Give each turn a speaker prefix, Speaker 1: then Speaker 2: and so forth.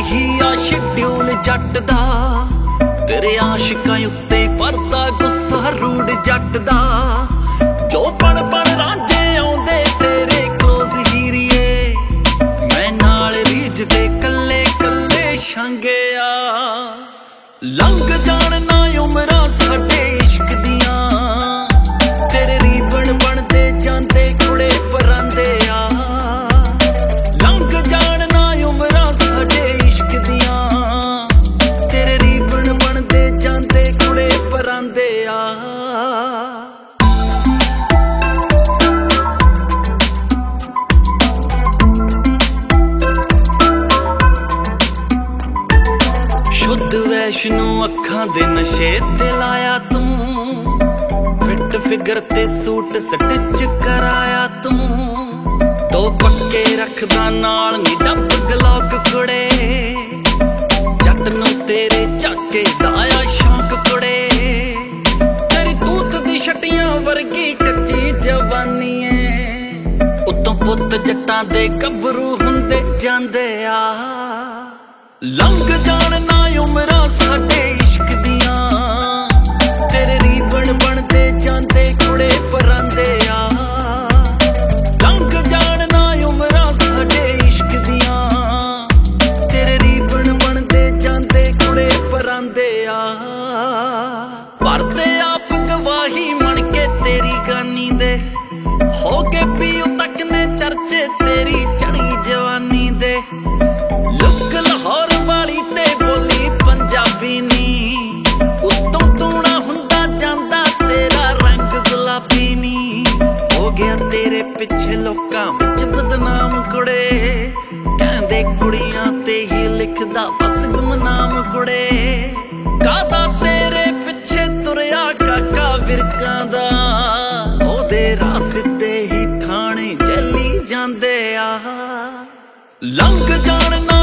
Speaker 1: ਇਹੀ ਆ ਸ਼ਡਿਊਲ ਜੱਟ ਦਾ, ਤੇਰੇ ਆਸ਼ਿਕਾਂ ਉੱਤੇ ਵਰਦਾ ਗੁੱਸਾ ਰੂੜ ਜੱਟ ਦਾ। ਜੋ ਪਣ ਪਣ ਰਾਂਝੇ ਆਉਂਦੇ ਤੇਰੇ ਕਲੋਜ਼ ਹੀਰੀਏ, ਮੈਂ ਨਾਲ ਰੀਝਦੇ ਕੱਲੇ ਕੱਲੇ ਛਾਂਗਿਆ। ਲੰਘ ਜਾਣ ਨਾ ਉਮਰਾਂ ਸਾਡੇ ਇਸ਼ਕ ਦੀਆਂ, ਤੇਰੇ ਰੀਬਨ ਬਣਦੇ ਜਾਂਦੇ ਕੁੜੇ ਪਰਾਂਦੇ ਆ। ਲੰਘ ਜਾਣ ਨਾ ਉਮਰਾਂ ਸਾਡੇ ਇਸ਼ਕ ਦੀਆਂ, ਤੇਰੇ ਰੀਬਨ ਬਣਦੇ ਜਾਂਦੇ ਕੁੜੇ ਪਰਾਂਦੇ ਆ। ਸ਼ੁੱਧ ਵੈਸ਼ਨੂੰ ਅੱਖਾਂ ਦੇ ਨਸ਼ੇ ਤੇ ਲਾਇਆ ਤੂੰ, ਫਿੱਟ ਫਿਗਰ ਤੇ ਸੂਟ ਸਟਿਚ ਕਰਾਇਆ ਤੂੰ। ਦੋ ਪੱਕੇ ਰੱਖਦਾ ਨਾਲ ਨੀ ਡੱਬ ਗਲੋਕ ਕੁੜੇ, ਜੱਟ ਨੂੰ ਤੇਰੇ ਝਾਕੇ ਦਾ ਆ ਸ਼ੌਂਕ ਕੁੜੇ। ਤੇਰੀ ਤੂਤ ਦੀ ਛਟੀਆਂ ਵਰਗੀ ਕੱਚੀ ਜਵਾਨੀ ਏ, ਉੱਤੋਂ ਪੁੱਤ ਜੱਟਾਂ ਦੇ ਗੱਭਰੂ ਹੁੰਦੇ ਜਾਂਦੇ ਆ। ਲੰਘ ਜਾਣ ਨਾ ਉਮਰਾਂ ਸਾਡੇ ਇਸ਼ਕ ਦੀਆਂ, ਤੇਰੇ ਰੀਬਨ ਬਣਦੇ ਜਾਂਦੇ ਕੁੜੇ ਪਰਾਂਦੇ ਆ। ਲੰਘ ਜਾਣ ਨਾ ਉਮਰਾਂ ਸਾਡੇ ਇਸ਼ਕ ਦੀਆਂ, ਤੇਰੇ ਰੀਬਨ ਬਣਦੇ ਜਾਂਦੇ ਕੁੜੇ ਪਰਾਂਦੇ ਆ। ਭਰਦੇ ਆਪ ਗਵਾਹੀ ਮਣ ਕੇ ਤੇਰੀ ਗਾਨੀ ਦੇ, ਹੋ ਕੇ ਪੀਓ ਤੱਕ ਨੇ ਚਰਚੇ ਤੇਰੀ ਚੜੀ ਜਵਾਨੀ ਦੇ। ਲੁੱਕ ਲਾਹੌਰ ਵਾਲੀ ਤੇ ਬੋਲੀ ਪੰਜਾਬੀ ਨੀ, ਉੱਤੋਂ ਤੂਣਾ ਹੁੰਦਾ ਜਾਂਦਾ ਤੇਰਾ ਰੰਗ ਗੁਲਾਬੀ ਨੀ। ਹੋ ਗਿਆ ਤੇਰੇ ਪਿੱਛੇ ਲੋਕਾਂ ਵਿੱਚ ਬਦਨਾਮ ਕੁੜੇ, ਕਹਿੰਦੇ ਕੁੜੀਆਂ ਤੇ ਹੀ ਲਿਖਦਾ ਬਸ ਗੁਮਨਾਮ ਕੁੜੇ। ਕਾਹਦਾ ਤੇਰੇ ਪਿੱਛੇ ਤੁਰਿਆ ਕਾਕਾ ਵਿਰਕਾਂ ਦਾ, ਉਹਦੇ ਰਾਹ ਸਿੱਧੇ ਹੀ ਥਾਣੇ ਜੈਲੀ ਜਾਂਦੇ ਆ। ਲੰਘ ਜਾਣ ਨਾ